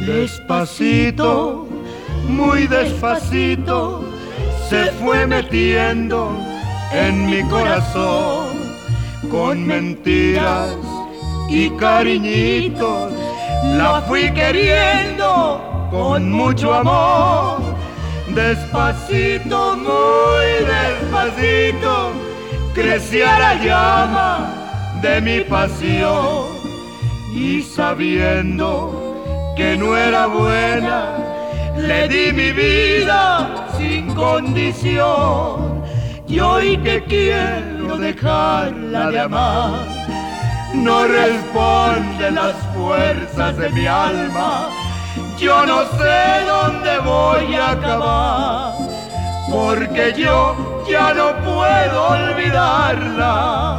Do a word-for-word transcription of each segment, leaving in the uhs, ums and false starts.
Despacito, muy despacito, se fue metiendo en mi corazón, con mentiras y cariñitos, la fui queriendo con mucho amor. Despacito, muy despacito, crecía la llama de mi pasión, y sabiendo que no era buena, le di mi vida sin condición. Y hoy que quiero dejarla de amar, no responden las fuerzas de mi alma. Yo no sé dónde voy a acabar, porque yo ya no puedo olvidarla.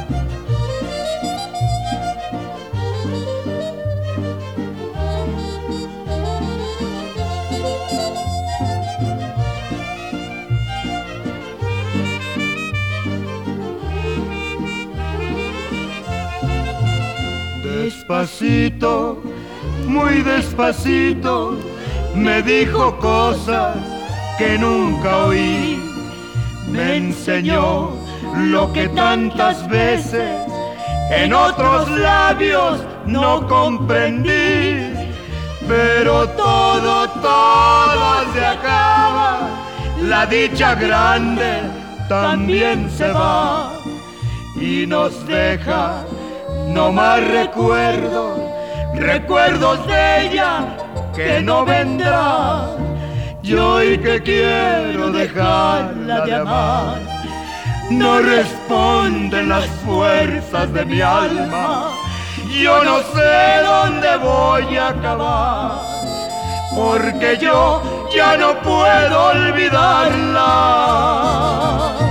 Despacito, muy despacito, me dijo cosas que nunca oí. Me enseñó lo que tantas veces en otros labios no comprendí. Pero todo, todo se acaba, la dicha grande también se va, y nos deja no más recuerdos, recuerdos de ella que no vendrán. Y hoy que quiero dejarla de amar, no responden las fuerzas de mi alma. Yo no sé dónde voy a acabar, porque yo ya no puedo olvidarla.